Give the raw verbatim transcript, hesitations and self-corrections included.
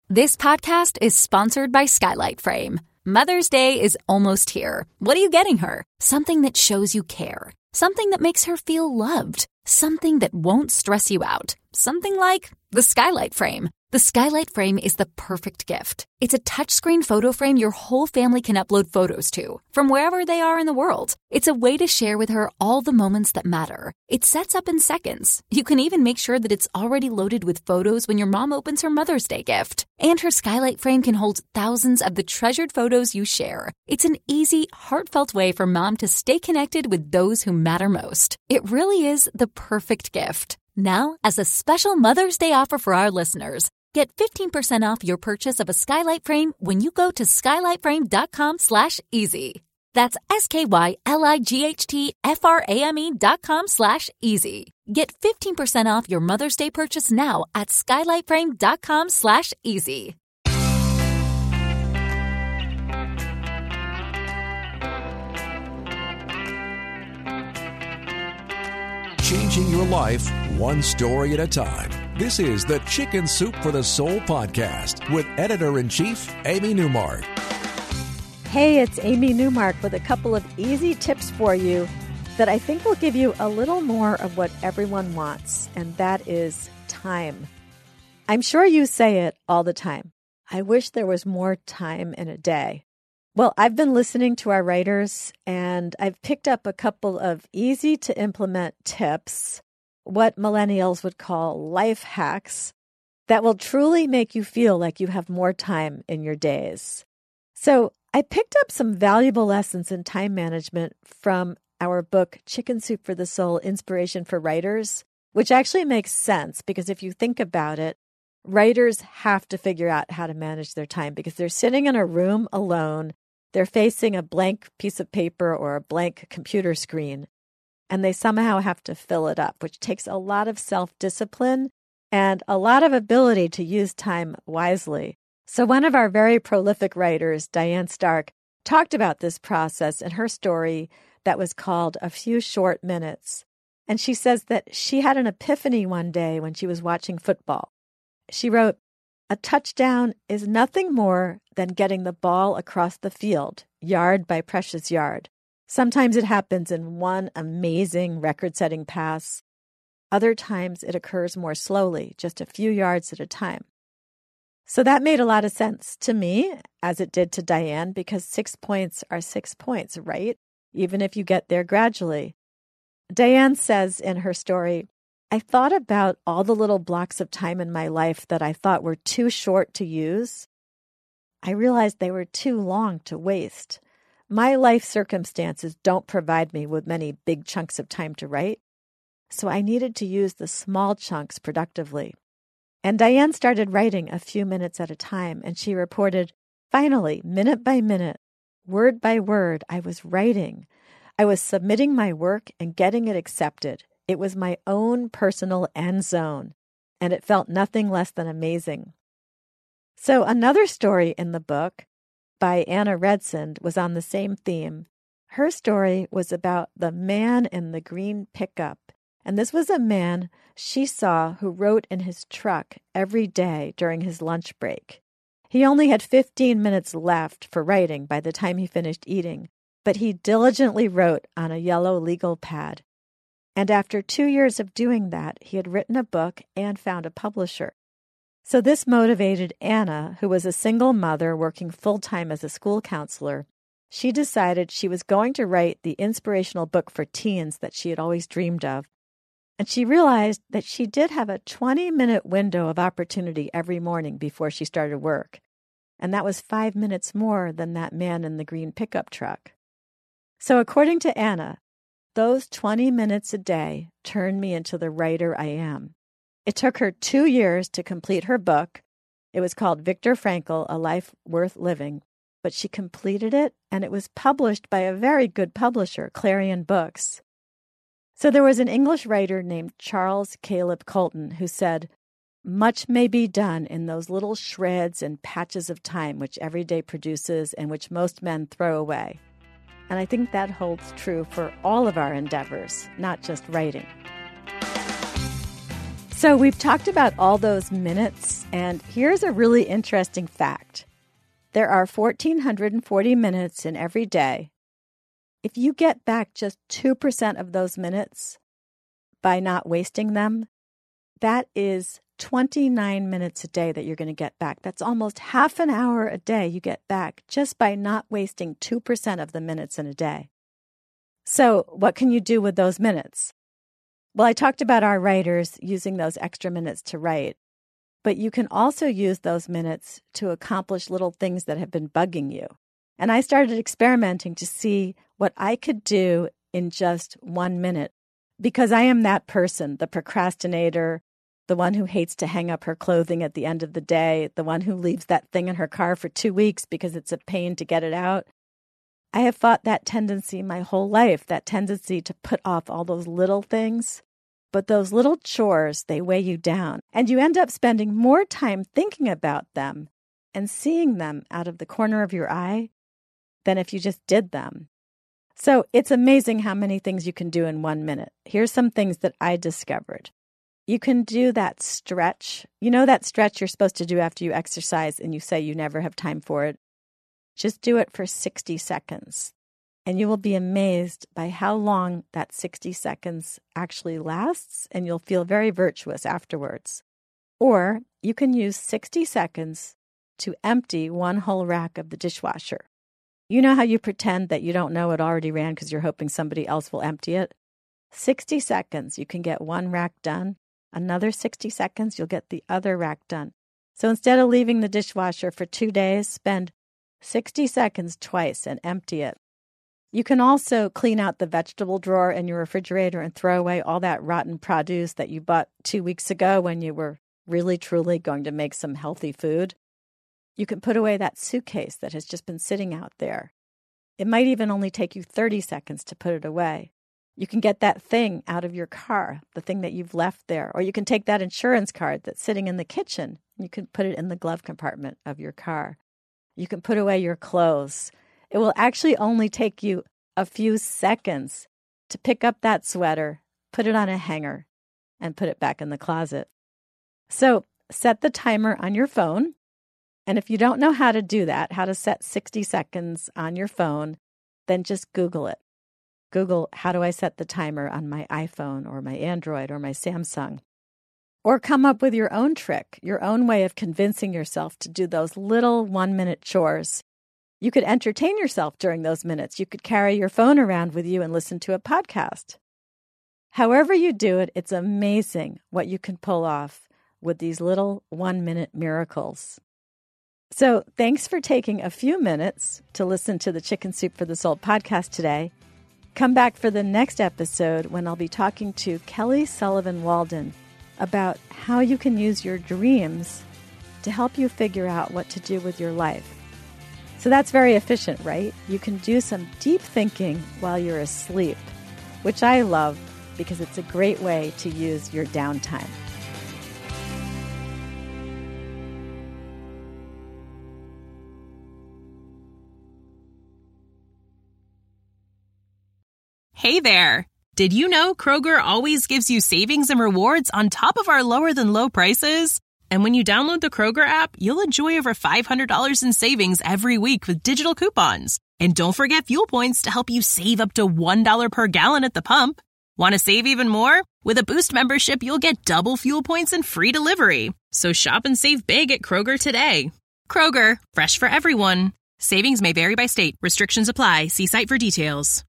This podcast is sponsored by Skylight Frame. Mother's Day is almost here. What are you getting her? Something that shows you care. Something that makes her feel loved. Something that won't stress you out. Something like the Skylight Frame. The Skylight Frame is the perfect gift. It's a touchscreen photo frame your whole family can upload photos to, from wherever they are in the world. It's a way to share with her all the moments that matter. It sets up in seconds. You can even make sure that it's already loaded with photos when your mom opens her Mother's Day gift. And her Skylight Frame can hold thousands of the treasured photos you share. It's an easy, heartfelt way for mom to stay connected with those who matter most. It really is the perfect gift. Now, as a special Mother's Day offer for our listeners, get fifteen percent off your purchase of a Skylight Frame when you go to skylightframe.com slash easy. That's S-K-Y-L-I-G-H-T-F-R-A-M-E dot com slash easy. Get fifteen percent off your Mother's Day purchase now at skylightframe.com slash easy. Changing your life one story at a time. This is the Chicken Soup for the Soul podcast with Editor-in-Chief Amy Newmark. Hey, it's Amy Newmark with a couple of easy tips for you that I think will give you a little more of what everyone wants, and that is time. I'm sure you say it all the time. I wish there was more time in a day. Well, I've been listening to our writers, and I've picked up a couple of easy-to-implement tips, what millennials would call life hacks, that will truly make you feel like you have more time in your days. So I picked up some valuable lessons in time management from our book, Chicken Soup for the Soul, Inspiration for Writers, which actually makes sense because if you think about it, writers have to figure out how to manage their time because they're sitting in a room alone. They're facing a blank piece of paper or a blank computer screen, and they somehow have to fill it up, which takes a lot of self-discipline and a lot of ability to use time wisely. So one of our very prolific writers, Diane Stark, talked about this process in her story that was called A Few Short Minutes. And she says that she had an epiphany one day when she was watching football. She wrote, "A touchdown is nothing more than getting the ball across the field, yard by precious yard. Sometimes it happens in one amazing record-setting pass. Other times it occurs more slowly, just a few yards at a time." So that made a lot of sense to me, as it did to Diane, because six points are six points, right? Even if you get there gradually. Diane says in her story, "I thought about all the little blocks of time in my life that I thought were too short to use. I realized they were too long to waste. My life circumstances don't provide me with many big chunks of time to write, so I needed to use the small chunks productively." And Diane started writing a few minutes at a time, and she reported, "Finally, minute by minute, word by word, I was writing. I was submitting my work and getting it accepted. It was my own personal end zone, and it felt nothing less than amazing." So another story in the book by Anna Redsand was on the same theme. Her story was about the man in the green pickup. And this was a man she saw who wrote in his truck every day during his lunch break. He only had fifteen minutes left for writing by the time he finished eating, but he diligently wrote on a yellow legal pad. And after two years of doing that, he had written a book and found a publisher. So this motivated Anna, who was a single mother working full-time as a school counselor. She decided she was going to write the inspirational book for teens that she had always dreamed of. And she realized that she did have a twenty-minute window of opportunity every morning before she started work. And that was five minutes more than that man in the green pickup truck. So according to Anna, those twenty minutes a day turned me into the writer I am. It took her two years to complete her book. It was called Viktor Frankl, A Life Worth Living. But she completed it, and it was published by a very good publisher, Clarion Books. So there was an English writer named Charles Caleb Colton who said, "Much may be done in those little shreds and patches of time which every day produces and which most men throw away." And I think that holds true for all of our endeavors, not just writing. So we've talked about all those minutes, and here's a really interesting fact. There are one thousand four hundred forty minutes in every day. If you get back just two percent of those minutes by not wasting them, that is twenty-nine minutes a day that you're going to get back. That's almost half an hour a day you get back just by not wasting two percent of the minutes in a day. So what can you do with those minutes? Well, I talked about our writers using those extra minutes to write, but you can also use those minutes to accomplish little things that have been bugging you. And I started experimenting to see what I could do in just one minute, because I am that person, the procrastinator, the one who hates to hang up her clothing at the end of the day, the one who leaves that thing in her car for two weeks because it's a pain to get it out. I have fought that tendency my whole life, that tendency to put off all those little things. But those little chores, they weigh you down, and you end up spending more time thinking about them and seeing them out of the corner of your eye than if you just did them. So it's amazing how many things you can do in one minute. Here's some things that I discovered. You can do that stretch. You know that stretch you're supposed to do after you exercise and you say you never have time for it? Just do it for sixty seconds. And you will be amazed by how long that sixty seconds actually lasts, and you'll feel very virtuous afterwards. Or you can use sixty seconds to empty one whole rack of the dishwasher. You know how you pretend that you don't know it already ran because you're hoping somebody else will empty it? sixty seconds, you can get one rack done. Another sixty seconds, you'll get the other rack done. So instead of leaving the dishwasher for two days, spend sixty seconds twice and empty it. You can also clean out the vegetable drawer in your refrigerator and throw away all that rotten produce that you bought two weeks ago when you were really, truly going to make some healthy food. You can put away that suitcase that has just been sitting out there. It might even only take you thirty seconds to put it away. You can get that thing out of your car, the thing that you've left there. Or you can take that insurance card that's sitting in the kitchen. You can put it in the glove compartment of your car. You can put away your clothes. It will actually only take you a few seconds to pick up that sweater, put it on a hanger, and put it back in the closet. So set the timer on your phone. And if you don't know how to do that, how to set sixty seconds on your phone, then just Google it. Google, how do I set the timer on my iPhone or my Android or my Samsung? Or come up with your own trick, your own way of convincing yourself to do those little one-minute chores. You could entertain yourself during those minutes. You could carry your phone around with you and listen to a podcast. However you do it, it's amazing what you can pull off with these little one-minute miracles. So thanks for taking a few minutes to listen to the Chicken Soup for the Soul podcast today. Come back for the next episode when I'll be talking to Kelly Sullivan Walden about how you can use your dreams to help you figure out what to do with your life. So that's very efficient, right? You can do some deep thinking while you're asleep, which I love because it's a great way to use your downtime. Hey there! Did you know Kroger always gives you savings and rewards on top of our lower-than-low prices? And when you download the Kroger app, you'll enjoy over five hundred dollars in savings every week with digital coupons. And don't forget fuel points to help you save up to one dollar per gallon at the pump. Want to save even more? With a Boost membership, you'll get double fuel points and free delivery. So shop and save big at Kroger today. Kroger, fresh for everyone. Savings may vary by state. Restrictions apply. See site for details.